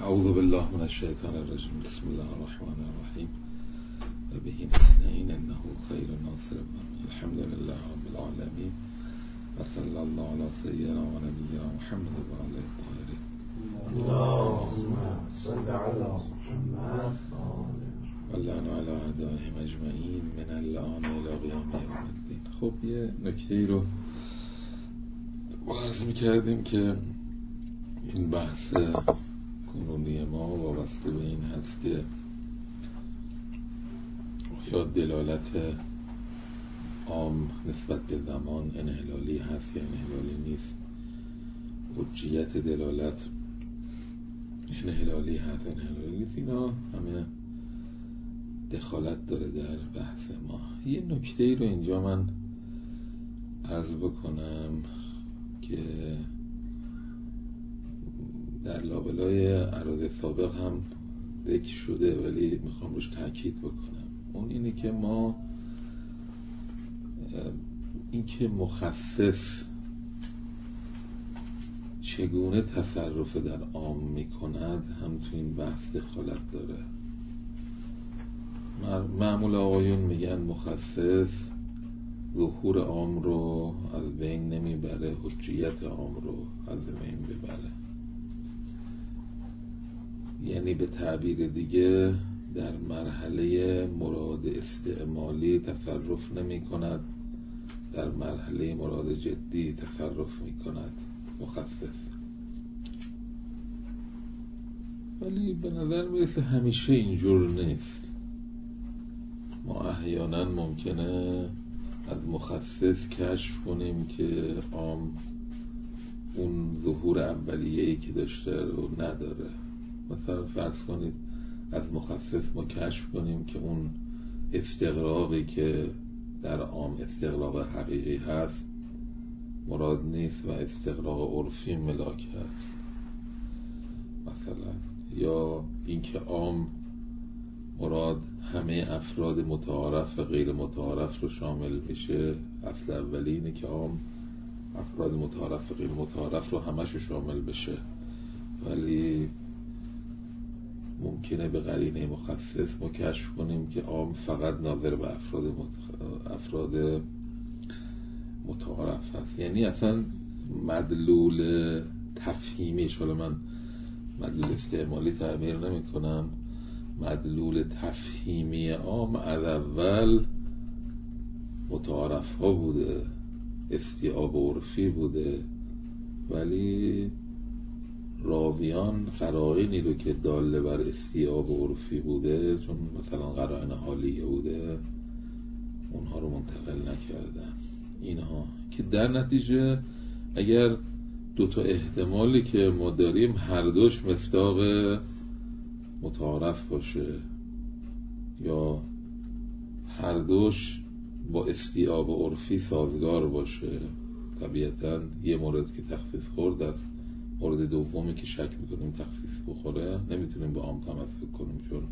اعوذ بالله من الشیطان الرجیم. بسم الله الرحمن الرحیم و به نستعین انه خیر ناصر الحمد لله رب العالمین و صلی الله علی سیدنا و نبینا محمد و آله الطاهرین. اللهم صل علی محمد و لعن علی اعدائهم اجمعین من الان الی قیام یوم الدین. خب یه نکته ای رو عرض می‌کردیم که این بحث کنونی ما وابسته به این هست که یا دلالت عام نسبت به زمان انحلالی هست یا انحلالی نیست، حجیت دلالت انحلالی هست انحلالی نیست، اینا همه دخالت داره در بحث ما. یه نکته ای رو اینجا من عرض بکنم که در لابلای عراض سابق هم ذکر شده ولی میخوام روش تاکید بکنم. اون اینه که ما این که مخصص چگونه تصرف در عام میکند هم تو این بحث دخالت داره. معمول آقایون میگن مخصص ظهور عام رو از بین نمیبره، حجیت عام رو از بین ببره. یعنی به تعبیر دیگه در مرحله مراد استعمالی تصرف نمی کند، در مرحله مراد جدی تصرف می کند مخصص. ولی به نظر میرسه همیشه اینجور نیست. ما احیانا ممکنه از مخصص کشف کنیم که عام اون ظهور اولیه‌ای که داشته رو نداره. مثلا فرض کنید از مخصص ما کشف کنیم که اون استغراقی که در عام استغراق حقیقی هست مراد نیست و استغراق عرفی ملاک هست مثلا. یا اینکه عام مراد همه افراد متعارف و غیر متعارف رو شامل میشه. اصل اولی اینه که عام افراد متعارف و غیر متعارف رو همش شامل بشه، ولی ممکنه به قرینه مخصص ما کشف کنیم که عام فقط ناظر به افراد متعارف هست. یعنی اصلا مدلول تفهیمیش، حالا من مدلول استعمالی تعبیر نمی کنم، مدلول تفهیمی عام از اول متعارف ها بوده، استیعاب عرفی بوده، ولی راویان قرائنی رو که داله بر استیعاب عرفی بوده، چون مثلا قرائن حالیه بوده، اونها رو منتقل نکردن. اینها که در نتیجه اگر دوتا احتمالی که ما داریم هر دوش مصداق متعارف باشه یا هر دوش با استیعاب عرفی سازگار باشه، طبیعتاً یه مورد که تخصیص خورد است، مورد دومی که شک میکنیم تخصیص بخوره نمیتونیم با عام تمسک کنیم، چون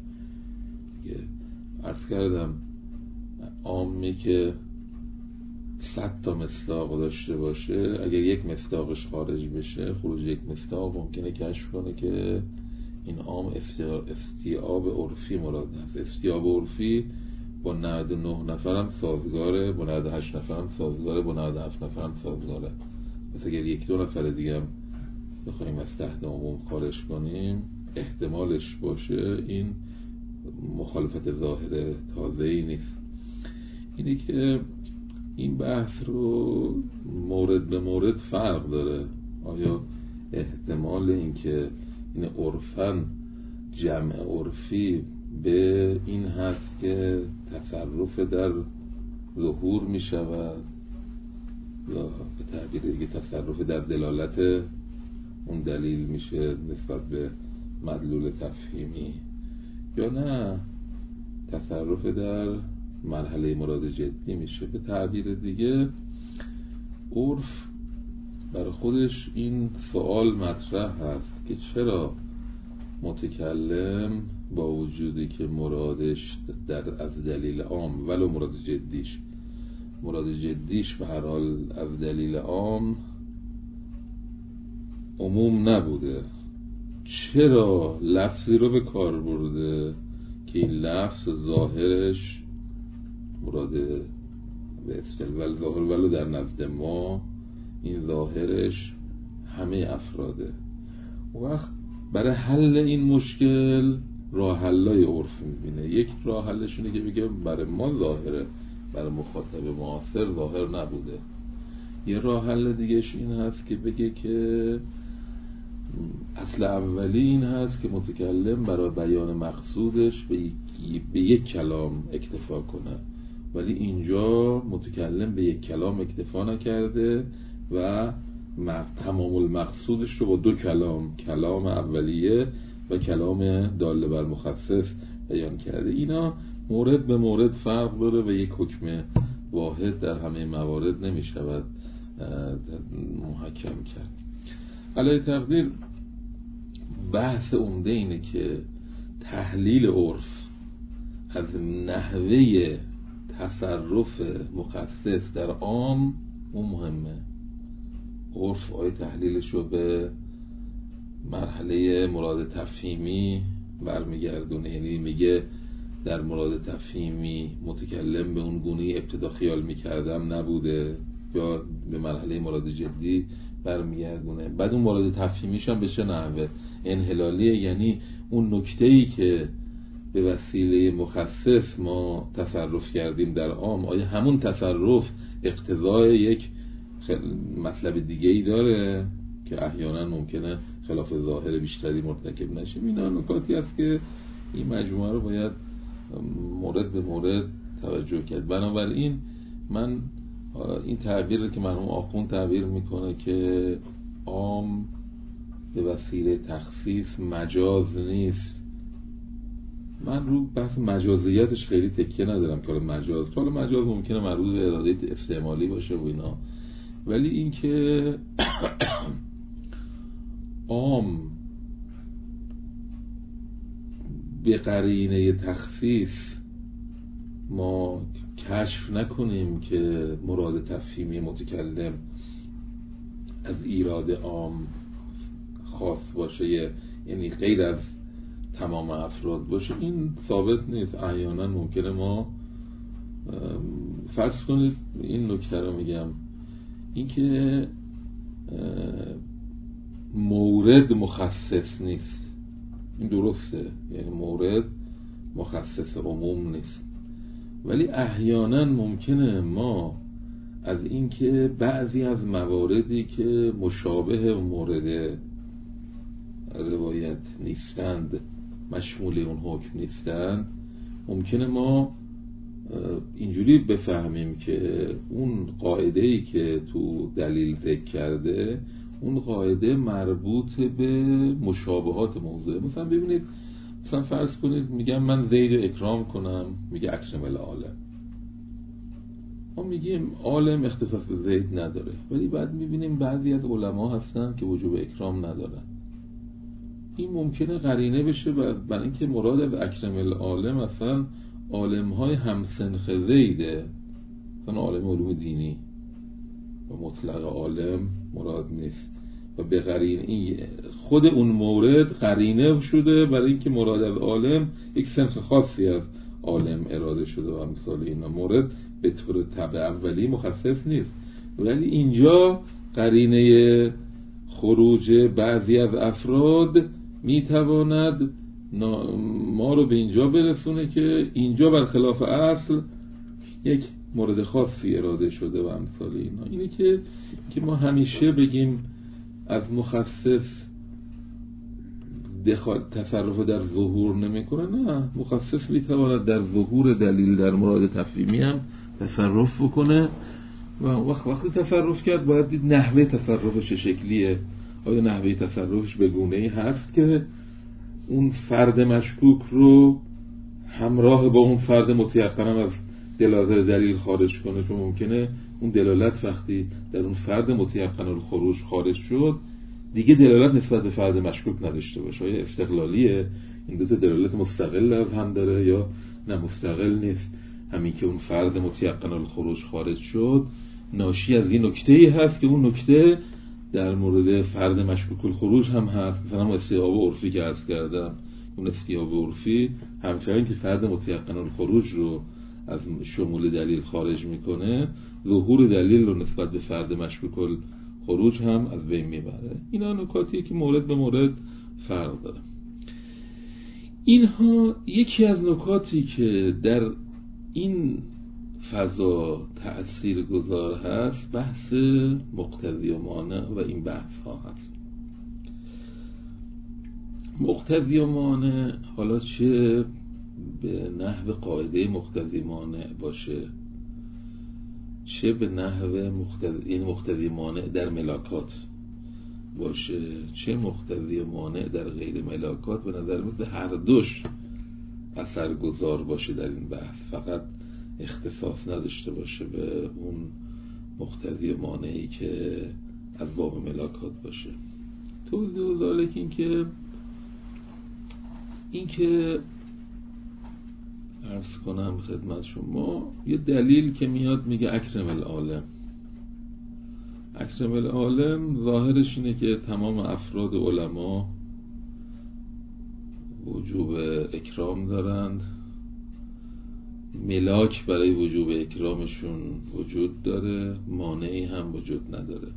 عرض کردم عامی که 100 تا مصداق داشته باشه، اگر یک مصداقش خارج بشه، خروج یک مصداق ممکنه کشف کنه که این عام استیعاب عرفی مراد هست. استیعاب عرفی با 99 نفرم سازگاره، با 98 نفرم سازگاره، با 97 نفرم سازگاره. پس اگر یک دو نفر دیگه هم بخوایم از تحت عموم خارج کنیم، احتمالش باشه این مخالفت ظاهر تازه‌ای نیست. اینی که این بحث رو مورد به مورد فرق داره. آیا احتمال این که این عرفاً جمع عرفی به این هست که تصرف در ظهور می شود، یا به تعبیر دیگه تصرف در دلالت اون دلیل میشه نسبت به مدلول تفهیمی، یا نه تصرف در مرحله مراد جدی میشه. به تعبیر دیگه عرف برای خودش این سوال مطرح هست که چرا متکلم با وجودی که مرادش از دلیل عام ولو مراد جدیش به هر حال از دلیل عام عموم نبوده، چرا لفظی رو به کار برده که این لفظ ظاهرش مراد به اصطلاح ظاهر ولو در نزد ما این ظاهرش همه افراده. وقت برای حل این مشکل راه حلای عرف میبینه. یک راه حلش اینه که بگه برای ما ظاهره، برای مخاطب معاصر ظاهر نبوده. یه راه حل دیگهش این هست که بگه که اصل اولی این هست که متکلم برای بیان مقصودش به یک کلام اکتفا کنه، ولی اینجا متکلم به یک کلام اکتفا نکرده و تمام المقصودش رو با دو کلام اولیه و کلام داله بر مخصص بیان کرده. اینا مورد به مورد فرق داره و یک حکم واحد در همه موارد نمی شود محکم کرد. علی تقدیر بحث عمده اینه که تحلیل عرف از نحوه تصرف مخصص در عام اون مهمه. عرف آیا تحلیلش رو به مرحله مراد تفهیمی برمیگردونه، یعنی میگه در مراد تفهیمی متکلم به اون گونه ابتدا خیال میکردم نبوده، یا به مرحله مراد جدی برمیگردونه. بعد اون مراد تفهیمیش هم به چه نحوه انحلالیه، یعنی اون نکته‌ای که به وسیله مخصص ما تصرف کردیم در عام، آیا همون تصرف اقتضای یک مطلب دیگه ای داره که احیانا ممکنه خلاف ظاهر بیشتری مرتکب نشیم. اینا نکاتی است که این مجموعه رو باید مورد به مورد توجه کرد. بنابراین من این تعبیر که مرحوم آخوند تعبیر میکنه که عام به وسیله تخصیص مجاز نیست، من رو بحث مجازیتش خیلی تکیه ندارم که حالا مجاز ممکنه مربوط به اراده استعمالی باشه و اینا، ولی این که عام به قرینه تخصیص ما کشف نکنیم که مراد تفهیمی متکلم از ایراد عام خاص باشه، یعنی غیر از تمام افراد باشه، این ثابت نیست. احیانا ممکنه ما فرض کنید این نکته رو میگم، این که مورد مخصص نیست، این درسته، یعنی مورد مخصص عموم نیست، ولی احیانا ممکنه ما از این که بعضی از مواردی که مشابه مورد روایت نیستند، مشمول اون حکم نیستند، ممکنه ما اینجوری بفهمیم که اون قاعده‌ای که تو دلیل ذکر کرده اون قاعده مربوط به مشابهات موضوع. مثلا ببینید، مثلا فرض کنید میگم من زید رو اکرام کنم، میگه اکرم العالم، ما میگیم عالم اختصاص به زید نداره، ولی بعد میبینیم بعضی از علما هستن که وجوب اکرام ندارن. این ممکنه قرینه بشه برای اینکه مراد از اکرم العالم اصلا عالم‌های همسنخ زیده، مثلا عالم علوم دینی و مطلق عالم مراد نیست، و به قرینه این خود اون مورد قرینه شده برای اینکه مراد از عالم یک سنخ خاصی از عالم اراده شده و امثال اینا. مورد به طور طبع اولی مخصص نیست، ولی اینجا قرینه خروج بعضی از افراد میتواند ما رو به اینجا برسونه که اینجا برخلاف اصل یک مورد خاصی اراده شده و امثال اینا. اینه که ما همیشه بگیم از مخصص تصرف در ظهور نمیکنه، نه، مخصص میتواند در ظهور دلیل در مراد تفهیمی هم تصرف بکنه و وقتی تصرف کرد باید دید نحوه تصرفش شکلیه. آیا نحوه تصرفش به گونه‌ای هست که اون فرد مشکوک رو همراه با اون فرد متیقن هم از دلالت دلیل خارج کنه، چون ممکنه اون دلالت وقتی در اون فرد متیقن الخروج خارج شد دیگه دلالت نسبت به فرد مشکوک نداشته باشه. آیا استقلالیه، این دوتا دلالت مستقل از هم داره یا نه مستقل نیست؟ همین که اون فرد متیقن الخروج خارج شد ناشی از این نکته‌ای هست که اون نکته در مورد فرد مشکوک الخروج هم هست، مثلا استیاب عرفی که عرض کردم، اون استیاب عرفی همچنین که فرد متیقن الخروج رو از شمول دلیل خارج میکنه، ظهور دلیل رو نسبت به فرد مشکوک الخروج هم از بین میبره. اینا نکاتیه که مورد به مورد فرق داره. اینها یکی از نکاتی که در این فضا تأثیر گذار هست، بحث مقتضی و مانع و این بحث ها هست. مقتضی و مانع حالا چه به نحو قاعده مقتضی مانع باشه، چه به نحو مقتضی مانع در ملاکات باشه، چه مقتضی مانع در غیر ملاکات، به نظر مثل هر دوش اثرگذار باشه در این بحث، فقط اختصاص نداشته باشه به اون مقتضی مانعی که از باب ملاکات باشه. توضیح و ذالک این که عرض کنم خدمت شما، یه دلیل که میاد میگه اکرم العالم. اکرم العالم ظاهرش اینه که تمام افراد علما وجوب اکرام دارند، ملاک برای وجوب اکرامشون وجود داره، مانعی هم وجود نداره.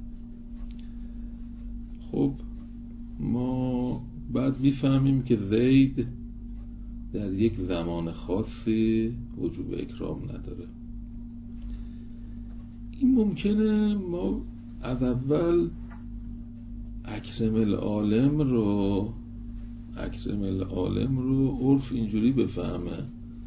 خب ما بعد میفهمیم که زید در یک زمان خاصی وجوب اکرام نداره. این ممکنه ما از اول اکرم العالم رو عرف اینجوری بفهم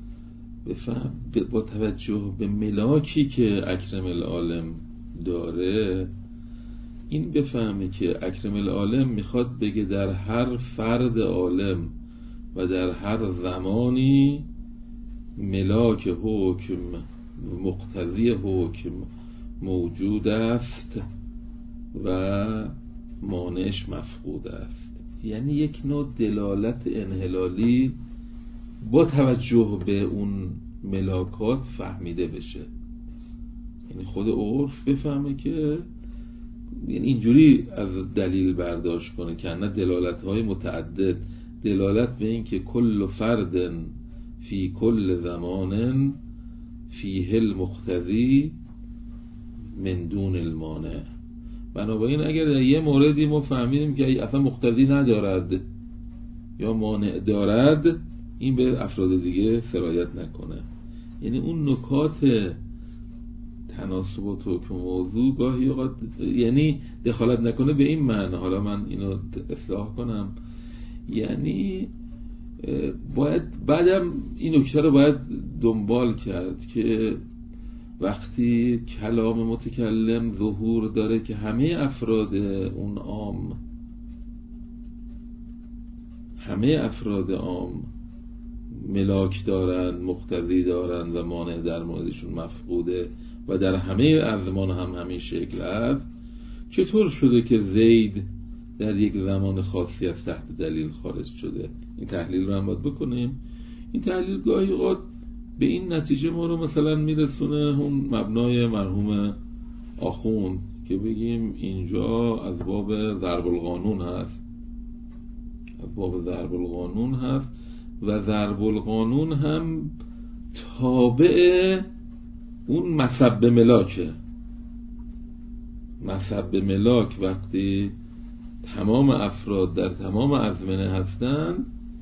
با توجه به ملاکی که اکرم العالم داره، این بفهمه که اکرم العالم میخواد بگه در هر فرد عالم و در هر زمانی ملاک حکم، مقتضی حکم موجود است و مانعش مفقود است. یعنی یک نوع دلالت انحلالی با توجه به اون ملاکات فهمیده بشه. یعنی خود عرف بفهمه که، یعنی اینجوری از دلیل برداشت کنه که نه دلالت‌های متعدد، دلالت به این که کل فرد فی کل زمان فیه المقتضی من دون المانع. بنابراین اگر در یه موردی ما فهمیدیم که اصلا مقتضی ندارد یا مانع دارد، این به افراد دیگه سرایت نکنه. یعنی اون نکات تناسب و حکم موضوع گاهی اوقات یعنی دخالت نکنه به این معنی. حالا من اینو اصلاح کنم، یعنی باید بعدم این نکته رو باید دنبال کرد که وقتی کلام متکلم ظهور داره که همه افراد اون عام ملاک دارن، مقتضی دارن و مانع در موردشون مفقوده و در همه ازمان هم همین شکل است، چطور شده که زید در یک زمان خاصی از تحت دلیل خارج شده؟ این تحلیل رو هم باید بکنیم. این تحلیل گاهی اوقات به این نتیجه ما رو مثلا میرسونه اون مبنای مرحوم آخوند که بگیم اینجا از باب ضرب القانون هست و ضرب القانون هم تابع اون مسب ملاکه. مسب ملاک وقتی تمام افراد در تمام ازمنه هستن،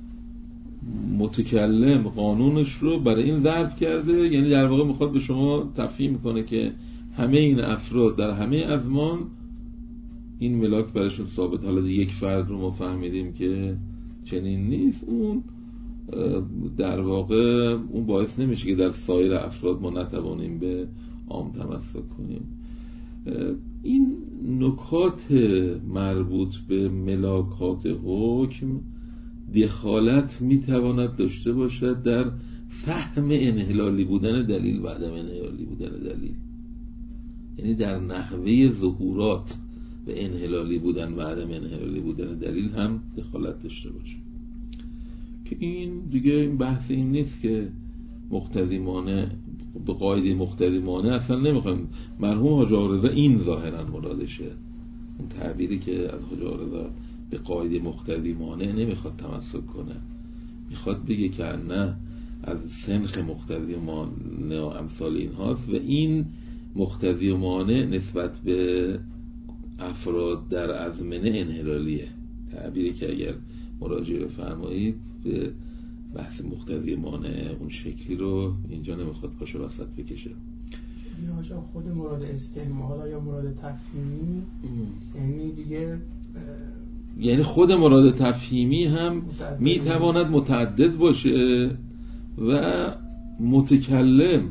متکلم قانونش رو برای این ضرب کرده، یعنی در واقع میخواد به شما تفهیم کنه که همه این افراد در همه ازمان این ملاک برایشون ثابت. حالا یک فرد رو ما فهمیدیم که چنین نیست، اون در واقع اون باعث نمیشه که در سایر افراد ما نتوانیم به عام تمسک کنیم. این نکات مربوط به ملاکات حکم دخالت میتواند داشته باشد در فهم انحلالی بودن دلیل و عدم انحلالی بودن دلیل، یعنی در نحوه ظهورات و انحلالی بودن و عدم انحلالی بودن دلیل هم دخالت داشته باشه. که این دیگه این بحث این نیست که مقتضی مانع به قاعده مقتضی مانع اصلا نمیخوایم. مرحوم حاج آقا رضا این ظاهرا مرادشه، اون تعبیری که از حاج رضا به قاعده مقتضی مانع نمیخواد تمسک کنه، میخواد بگه که نه از سنخ مقتضی مانع و امثال این هاست و این مقتضی و مانع نسبت به افراد در ازمنه انحلالیه. تعبیری که اگر مراجعه بفرمایید به بحث مقتضی مانع اون شکلی رو اینجا نمیخواد پاشو وسط بکشه. خود مراد استعمال یا مراد تفهیمی یعنی دیگه یعنی خود مراد تفهیمی هم میتواند متعدد باشه و متکلم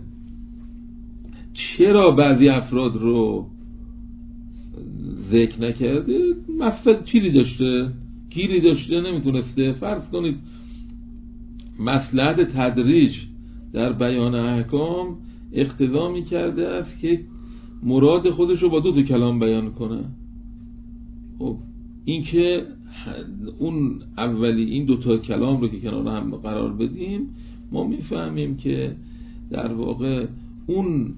چرا بعضی افراد رو ذکر نکرده، مقصد چیزی داشته، گیری داشته، نمیتونسته. فرض کنید مصلحت تدریج در بیان احکام اقتضا میکرده است که مراد خودش رو با 2 کلام بیان کنه. خب این که اون اولی این 2 کلام رو که کنار هم قرار بدیم، ما میفهمیم که در واقع اون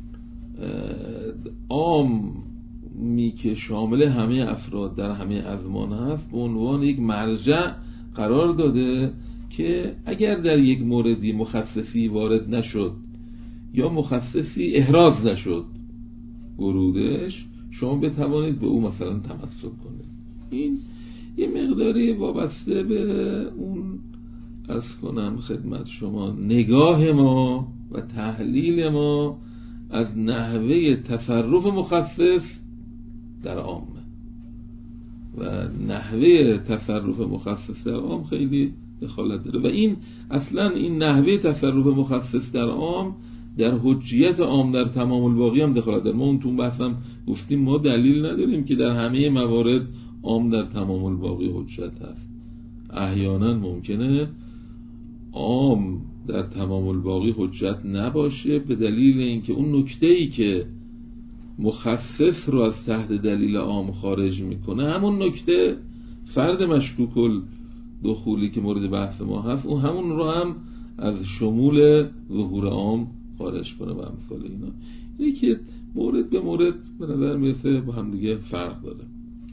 عامی که شامل همه افراد در همه ازمان هست به عنوان یک مرجع قرار داده که اگر در یک موردی مخصصی وارد نشد یا مخصصی احراز نشد ورودش، شما بتوانید به او مثلا تمسک کنید. این یه مقداری وابسته به اون عرض کنم خدمت شما نگاه ما و تحلیل ما از نحوه تصرف مخصص در عام و نحوه تصرف مخصص در عام خیلی دخالت داره و این اصلا این نحوه تصرف مخصص در عام در حجیت عام در تمام الباقی هم دخالت داره. ما اون تو بحثم گفتیم ما دلیل نداریم که در همه موارد عام در تمام الباقی حجت هست. احیانا ممکنه عام در تمام الباقی حجت نباشه به دلیل اینکه اون نکته‌ای که مخصص رو از تحت دلیل عام خارج میکنه همون نکته فرد مشکوک دخولی که مورد بحث ما هست اون همون رو هم از شمول ظهور عام خارج کنه و امثال اینا. اینه که مورد به مورد به نظر میرسه با هم دیگه فرق داره.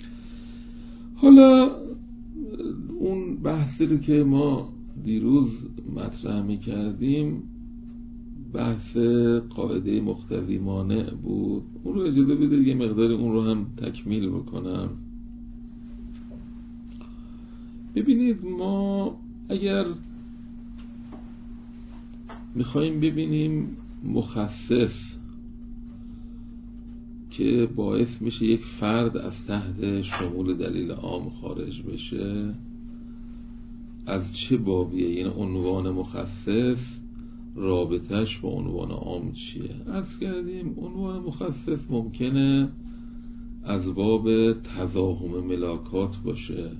حالا اون بحثی رو که ما دیروز مطرح میکردیم بحث قاعده مقتضی مانع بود، اون رو اجازه بدید یه مقدار اون رو هم تکمیل بکنم. ببینید ما اگر میخواییم ببینیم مخصص که باعث میشه یک فرد از تحت شمول دلیل عام خارج بشه از چه بابیه، یعنی عنوان مخصص رابطش با عنوان عام چیه؟ عرض کردیم عنوان مخصص ممکنه از باب تضاهم ملاکات باشه.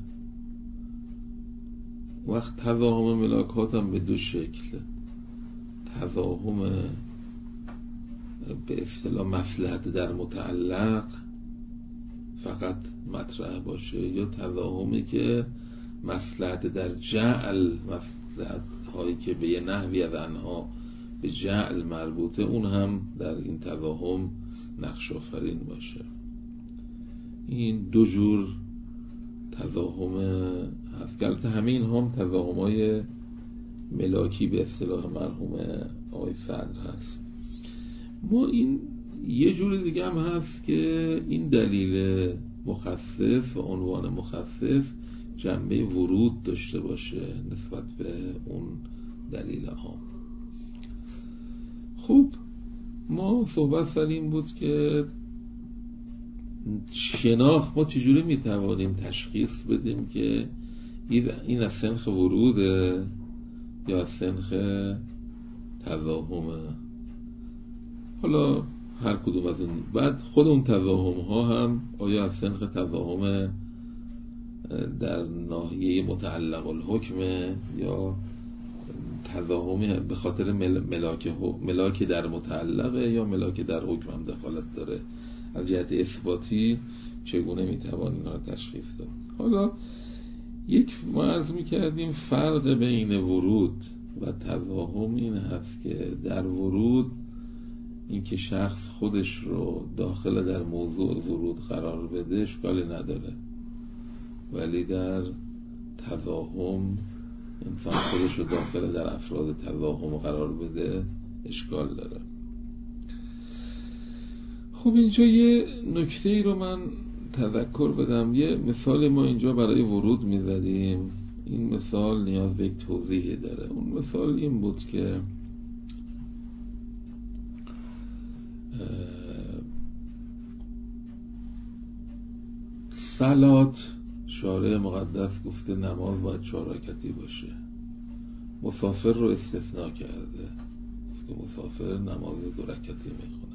وقت تضاهم ملاکات هم به 2 شکل، تضاهم به اصطلاح مصلحت در متعلق فقط مطرح باشه یا تضاهمی که مصلحت در جعل، مصلحت هایی که به یه نحوی از آنها به جعل مربوطه اون هم در این تضاهم نقش آفرین باشه. این 2 جور تضاهم هست. البته همین هم تضاهم‌های ملاکی به اصطلاح مرحوم آقای صدر هست. ما این یه جور دیگه هم هست که این دلیل مخصص و عنوان مخصص جنبه ورود داشته باشه نسبت به اون دلیل عام. خب ما صحبت سر این بود که شناخت ما چجوری میتوانیم تشخیص بدیم که این از سنخ وروده یا از سنخ تضاهمه. حالا هر کدوم از اون، بعد خود اون تضاهم ها هم آیا از سنخ تضاهم در ناحیه متعلق الحکمه یا تضاهمی به خاطر ملاک در متعلقه یا ملاک در حکم هم دخالت داره. از جهت اثباتی چگونه میتوان اینا رو تشخیص داد؟ حالا یک ما عرض میکردیم فرق بین ورود و تضاهم این هست که در ورود اینکه شخص خودش رو داخل در موضوع ورود قرار بده اشکالی نداره، ولی در تضاهم انسان خودش رو داخل در افراد تضاهم قرار بده اشکال داره. خب اینجا یه نکته ای رو من تذکر بدم. یه مثال ما اینجا برای ورود میزدیم، این مثال نیاز به یک توضیحی داره. اون مثال این بود که صلات شارع مقدس گفته نماز باید 4 رکعتی باشه، مسافر رو استثناء کرده، گفته مسافر نماز 2 رکعتی میخونه.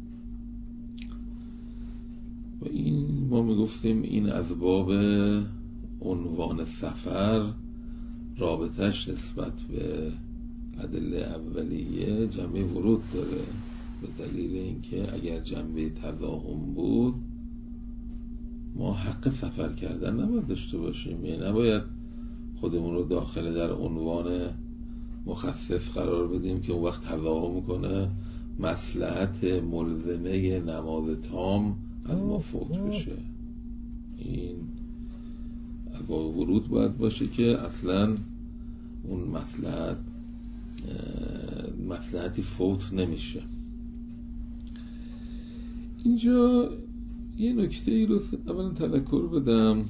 و این ما میگفتیم این از باب عنوان سفر رابطش نسبت به ادله اولیه جنبه ورود داره، به دلیل اینکه اگر جنبه تضاهم بود ما حق سفر کردن نباید داشته باشیم، یعنی نباید خودمون رو داخل در عنوان مخصص قرار بدیم که اون وقت تضاهم کنه مصلحت ملزمه نماز تام از ما فوت بشه. این از ورود باید باشه که اصلا اون مصلحتی فوت نمیشه. اینجا یه نکته ای رو اولا تذکر بدم،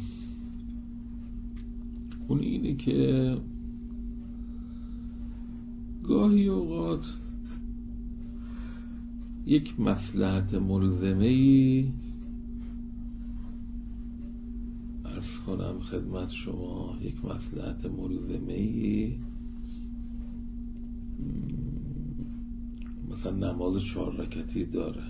اون اینه که گاهی اوقات یک مصلحت ملزمه‌ای عرض کنم خدمت شما، یک مصلحت ملزمه‌ای مثلا نماز 4 رکعتی داره،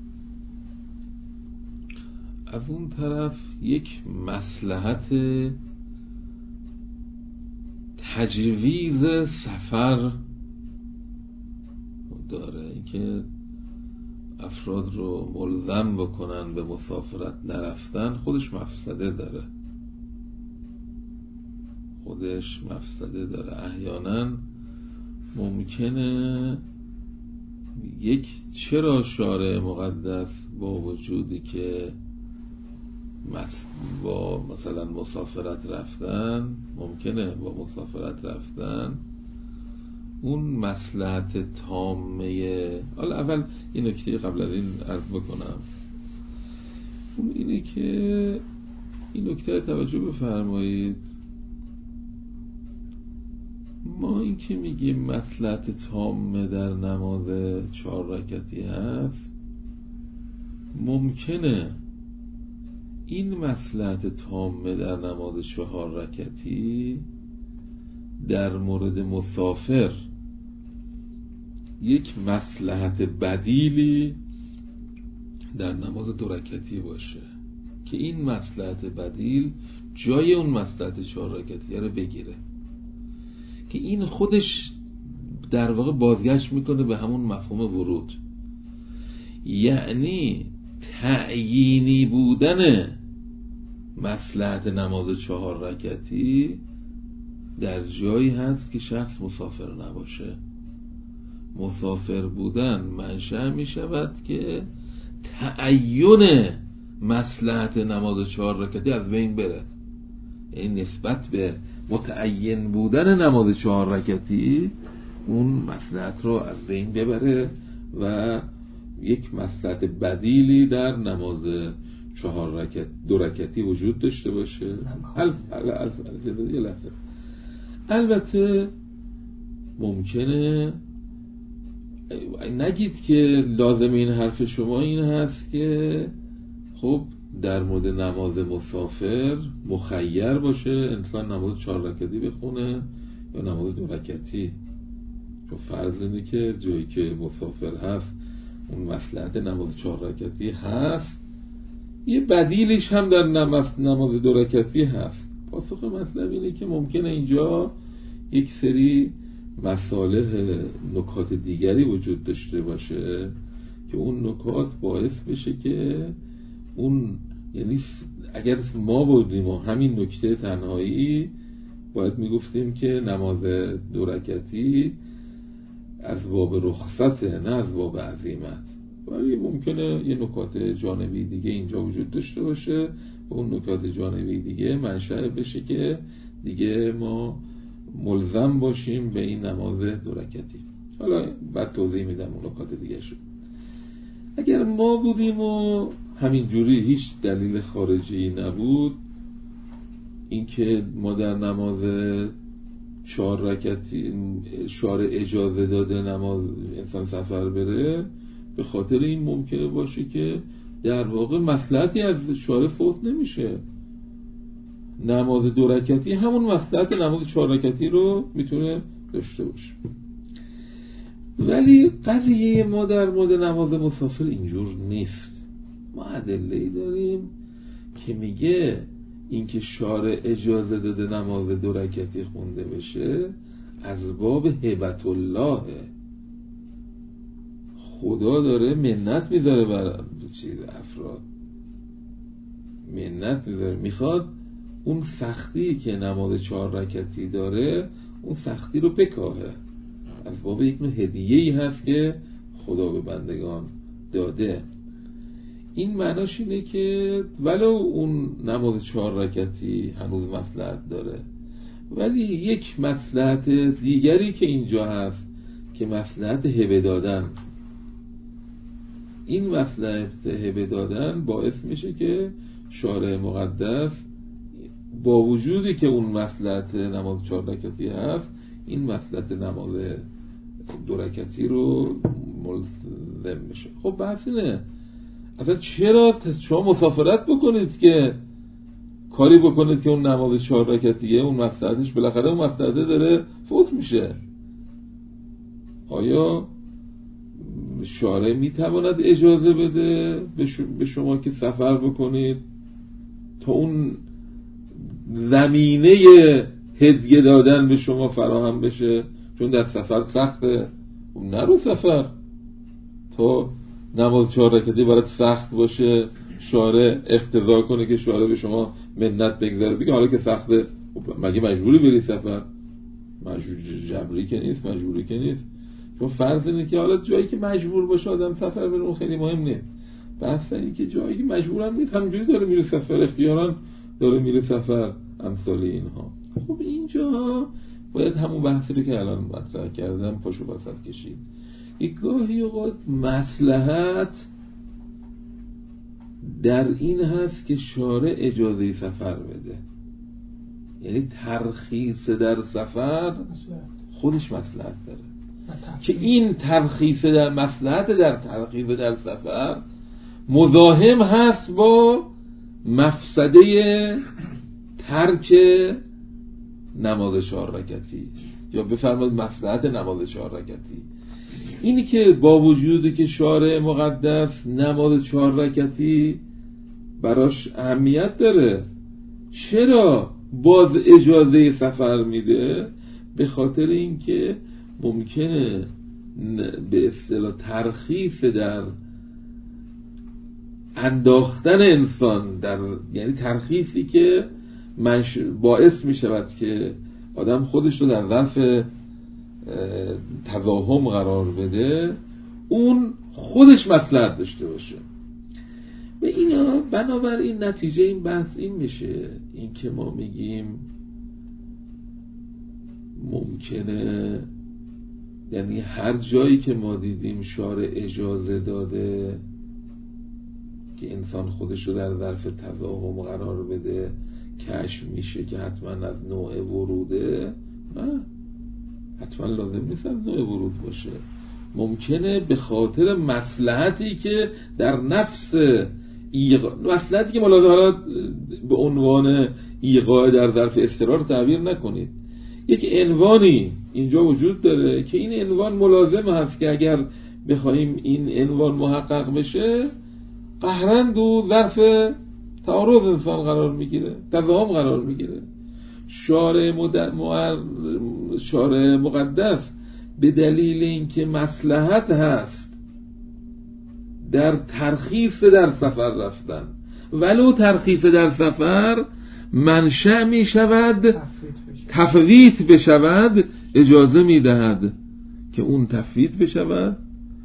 از اون طرف یک مصلحت تجویز سفر داره، اینکه افراد رو ملزم بکنن به مسافرت نرفتن، خودش مفسده داره. احیانا ممکنه چرا شارع مقدس با وجودی که با مثلا مسافرت رفتن اون مصلحت تامه. حالا اول این نکته قبل از این عرض بکنم، اون اینه که این نکته توجه بفرمایید، ما این که میگیم مصلحت تامه در نماز 4 رکعتی هست، ممکنه این مصلحت تامه در نماز 4 رکعتی در مورد مسافر یک مصلحت بدیلی در نماز 2 رکعتی باشه که این مصلحت بدیل جای اون مصلحت 4 رکعتی رو بگیره، که این خودش در واقع بازگشت میکنه به همون مفهوم ورود، یعنی تعیینی بودن مصلحت نماز 4 رکعتی در جایی هست که شخص مسافر نباشه. مسافر بودن منشأ می شود که تعیین مصلحت نماز 4 رکعتی از بین بره، یعنی نسبت به متعین بودن نماز 4 رکعتی اون مصلحت رو از بین ببره و یک مصلحت بدیلی در نماز 2 رکعتی وجود داشته باشه. البته ممکنه نگید که لازم این حرف شما این هست که خب در مورد نماز مسافر مخیر باشه انسان نماز 4 رکعتی بخونه یا نماز 2 رکعتی، چون فرض اینه که جایی که مسافر هست اون مصلحت نماز 4 رکعتی هست، یه بدیلش هم در نماز 2 رکعتی هست. پاسخ مطلب اینه که ممکنه اینجا یک سری مصالح نکات دیگری وجود داشته باشه که اون نکات باعث بشه که اون، یعنی اگر ما بودیم و همین نکته تنهایی باید میگفتیم که نماز 2 رکعتی از باب رخصته، نه از باب عزیمت. ولی ممکنه یه نکات جانبی دیگه اینجا وجود داشته باشه و اون نکات جانبی دیگه منشأ بشه که دیگه ما ملزم باشیم به این نماز 2 رکعتی. حالا بعد توضیح میدم اون نکات دیگه شد. اگر ما بودیم و همین جوری هیچ دلیل خارجی نبود اینکه ما در نماز 4 رکعتی شارع اجازه داده نماز انسان سفر بره، به خاطر این ممکنه باشه که در واقع مصلحتی از شارع فوت نمیشه. نماز 2 رکعتی همون مصلحت نماز 4 رکعتی رو میتونه داشته باشه. ولی قضیه ما در مورد نماز مسافر اینجور نیست. ما ادله‌ای داریم که میگه اینکه شارع اجازه داده نماز 2 رکعتی خونده بشه از باب هبت الله، خدا داره منت میذاره بر چیز افراد، منت میذاره، میخواد اون سختی که نماز 4 رکعتی داره اون سختی رو بکاهه، از باب یک نوع هدیه‌ای هست که خدا به بندگان داده. این معناش اینه که ولو اون نماز 4 رکعتی هنوز مصلحت داره، ولی یک مصلحت دیگری که اینجا هست که مصلحت هبه دادن، این مصلحت هبه دادن باعث میشه که شارع مقدس با وجودی که اون مصلحت نماز 4 رکعتی هست این مصلحت نماز 2 رکعتی رو ملزم میشه. خب بحث اینه اصلا چرا شما مسافرت بکنید که کاری بکنید که اون نماز 4 رکعتیه اون مصلحتش بالاخره اون مصلحته داره فوت میشه. آیا شارع میتواند اجازه بده به شما که سفر بکنید تا اون زمینه هدیه دادن به شما فراهم بشه؟ چون در سفر سخته، نرو سفر تا نماز 4 رکعتی برات سخت باشه، شارع اقتضا کنه که شارع به شما منت بگذاره، بگه حالا که سخته مگه مجبوری بری سفر؟ جبری که نیست، مجبوری که نیست. چون فرض اینه که حالا جایی که مجبور باشه آدم سفر بره اون خیلی مهم نیست. بحث اینه که جایی که مجبورم نیست همینجوری داره میره سفر، اختیاراً داره میره سفر، امثال اینها. خب اینجا باید همون بحثی رو که الان مطرح کردم پاشو وسط کشید. یک گاهی اوقات مصلحت در این هست که شارع اجازه سفر بده، یعنی ترخیص در سفر خودش مصلحت داره که این ترخیص در مصلحت در ترخیص در سفر مزاحم هست با مفسده ترک نماز 4 رکعتی یا بفرمایید مصلحت نماز 4 رکعتی. اینی که با وجودی که شارع مقدس نماز 4 رکعتی براش اهمیت داره، چرا باز اجازه سفر میده؟ به خاطر اینکه ممکنه به اصطلاح ترخیص در انداختن انسان در، یعنی ترخیصی که باعث می شود که آدم خودش رو در ظرف تضاهم قرار بده، اون خودش مصلحت داشته باشه. و اینا بنابراین نتیجه این بحث این میشه، این که ما میگیم ممکنه، یعنی هر جایی که ما دیدیم شارع اجازه داده که انسان خودش رو در ظرف تضاهم قرار بده، کشف میشه که حتما از نوع وروده، نه حتما لازم نیست از نوع ورود باشه. ممکنه به خاطر مصلحتی که در نفس مصلحتی که ملاحظه به عنوان ایقاع در ظرف اضطرار تعبیر نکنید، یک عنوانی اینجا وجود داره که این عنوان ملازم هست که اگر بخوایم این عنوان محقق بشه قهرن دو ظرف تعارض انسان قرار میگیره، تضاهم قرار میگیره. شارع مقدس به دلیل اینکه مصلحت هست در ترخیص در سفر رفتن، ولو ترخیص در سفر منشأ می شود تفویت بشود، اجازه می دهد که اون تفویت بشود،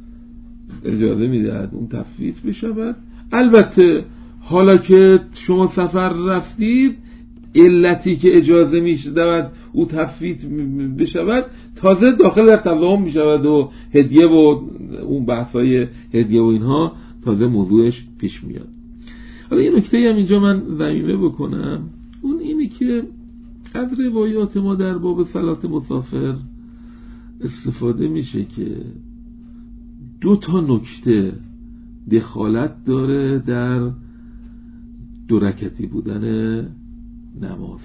اجازه میدهد اون تفویت بشود. البته حالا که شما سفر رفتید، علتی که اجازه میشود او تفویت بشود تازه داخل در تضامن میشود و هدیه و اون بحثای هدیه و اینها تازه موضوعش پیش میاد. حالا یه نکته هم اینجا من ضمیمه بکنم، اون اینه که از روایات ما در باب صلات مسافر استفاده میشه که 2 نکته دخالت داره در 2 رکعتی بودن نماز.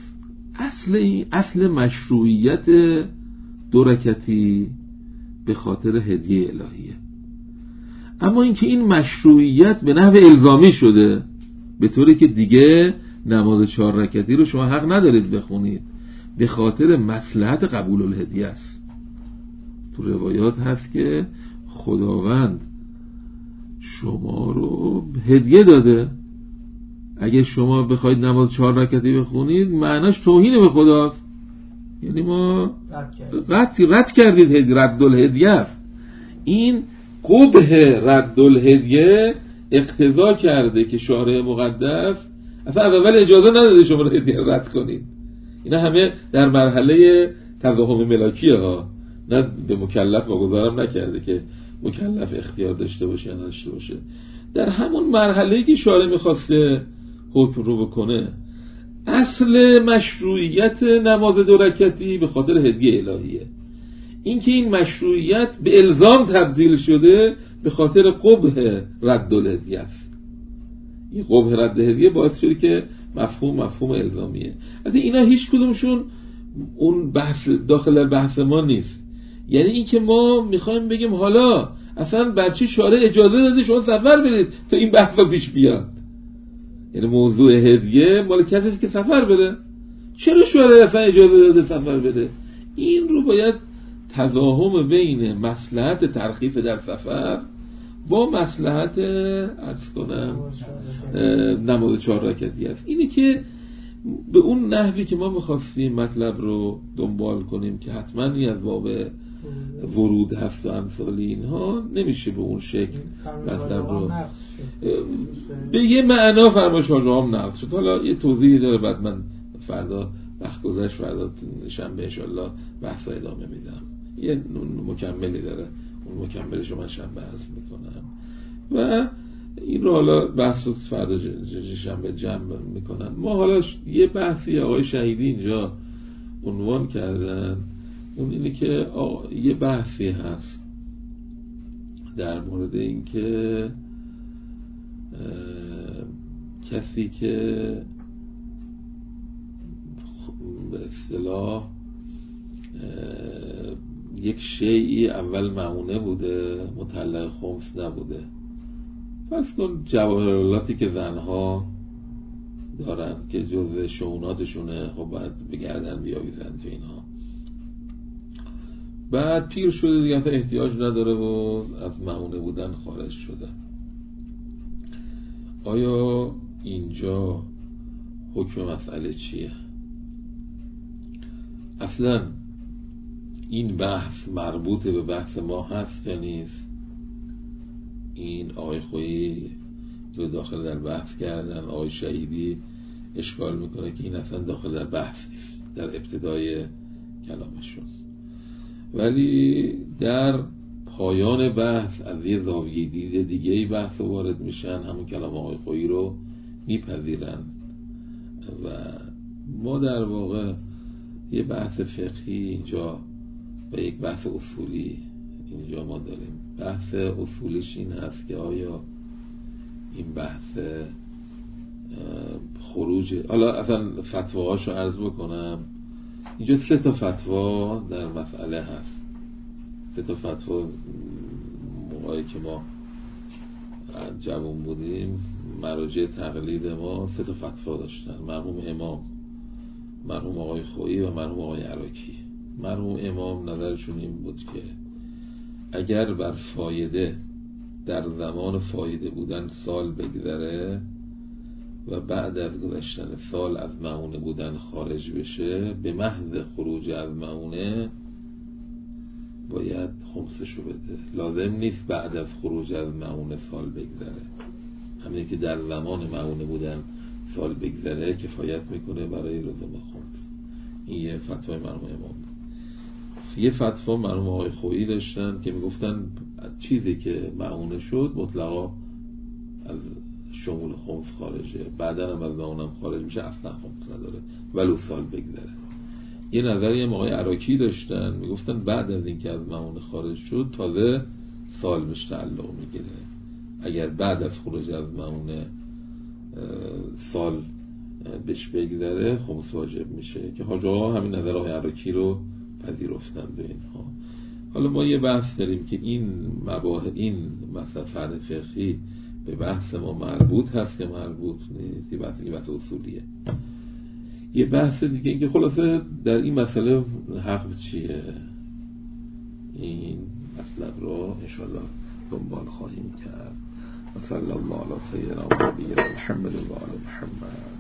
اصل مشروعیت 2 رکعتی به خاطر هدیه الهیه، اما اینکه این مشروعیت به نحو الزامی شده به طوری که دیگه نماز 4 رکعتی رو شما حق ندارید بخونید، به خاطر مصلحت قبول الهدیه است. تو روایات هست که خداوند شما رو هدیه داده، اگه شما بخواید نماز 4 رکعتی بخونید معناش توهین به خداست، یعنی ما رد کردید، رد الهدیه است. این قبح رد الهدیه اقتضا کرده که شارع مقدس اصلا اول اجازه نداده شما رو هدیه رد کنید. اینا همه در مرحله تضاهم ملاکیه ها، نه به مکلف واگذارم نکرده که مکلف اختیار داشته باشه یا نداشته باشه. در همون مرحله‌ای که شارع می‌خواسته حکم رو بکنه، اصل مشروعیت نماز 2 رکعتی به خاطر هدیه الهیه. این که این مشروعیت به الزام تبدیل شده به خاطر قبح رد الهدیه است. این قبح رد هدیه باعث شده که مفهوم الزامیه. البته اینا هیچ کدومشون اون بحث داخل بحث ما نیست. یعنی این که ما میخوایم بگیم حالا اصلا بچه شارع اجازه داده شما سفر برید تا این بحثا پیش بیاد، یعنی موضوع هدیه مال کسی که سفر بره، چرا شارع اصلا اجازه داده سفر بره؟ این رو باید تضاهم بین مصلحت ترخیص در سفر با مصلحت عرض کنم نماز 4 رکعتی است. اینه که به اون نحوی که ما می‌خواستیم مطلب رو دنبال کنیم که حتما این از باب ورود هست و امثال اینها، نمیشه به اون شکل مطلب رو به یه معنا فرمایش هم نقض شد. حالا یه توضیحی داره، بعد من فردا وقت گذشت، فردا شنبه انشالله بحث ادامه میدم. یه مکملی داره، اون مکملش رو من شنبه عرض میکنم و این رو حالا بحث رو فردا شنبه جمع میکنم. ما حالا یه بحثی آقای شهیدی اینجا عنوان کردن، اون اینه که یه بحثی هست در مورد این که کسی که به اصطلاح یک شیئی اول معونه بوده مطلق خمس نبوده، پس کن جواهرالاتی که زنها دارن که جزء شؤوناتشونه، خب باید بگردن بیاویزن تو اینها، بعد پیر شده دیگه تا احتیاج نداره و از معونه بودن خارج شده. آیا اینجا حکم مسئله چیه؟ اصلا این بحث مربوط به بحث ما هست یا نیست؟ این آقای خویی رو داخل در بحث کردن، آقای شهیدی اشکال میکنه که این اصلا داخل در بحث نیست در ابتدای کلامشون، ولی در پایان بحث از یه زاویه دید دیگه‌ای بحث وارد میشن، همون کلام آقای خویی رو میپذیرن و ما در واقع یه بحث فقهی اینجا و یک بحث اصولی اینجا ما داریم. بحث اصولیش این هست که آیا این بحث خروج، حالا اصلا فتواهاشو عرض بکنم، اینجا 3 فتوا در مسئله هست. 3 فتوا موقعی که ما جوان بودیم مراجع تقلید ما 3 فتوا داشتن، مرحوم امام، مرحوم آقای خویی و مرحوم آقای عراقی. مرحوم امام نظرشون این بود که اگر بر فایده در زمان فایده بودن سال بگذره و بعد از گذشتن سال از معونه بودن خارج بشه، به محض خروج از معونه باید خمس خمسشو بده. لازم نیست بعد از خروج از معونه سال بگذره، همینه که در زمان معونه بودن سال بگذره کفایت میکنه برای لزوم خمس. این یه فتوای مرحوم امام. یه فتوا مرحوم آقای خویی داشتن که میگفتن چیزی که معونه شد مطلقا از شمول خمس خارجه، بعدا هم از معونم خارج میشه، اصلا خمس نداره ولو سال بگذره. یه نظری هم آقای عراقی داشتن، میگفتن بعد از اینکه از معونه خارج شد تازه سال بهش تعلق میگیره. اگر بعد از خروج از معونه سال بهش بگذره خمس واجب میشه، که حاجی ها همین نظر آقای عراقی رو پذیرفتن به اینها. حالا ما یه بحث داریم که این مباحث، این مثلا فرع فقهی به بحث ما مربوط هست یا مربوط نیست، یه بحث اصولیه. یه بحث دیگه این که خلاصه در این مسئله حق چیه، این مطلب رو انشاءالله دنبال خواهیم کرد. صلی الله علی سیدنا محمد و آل محمد.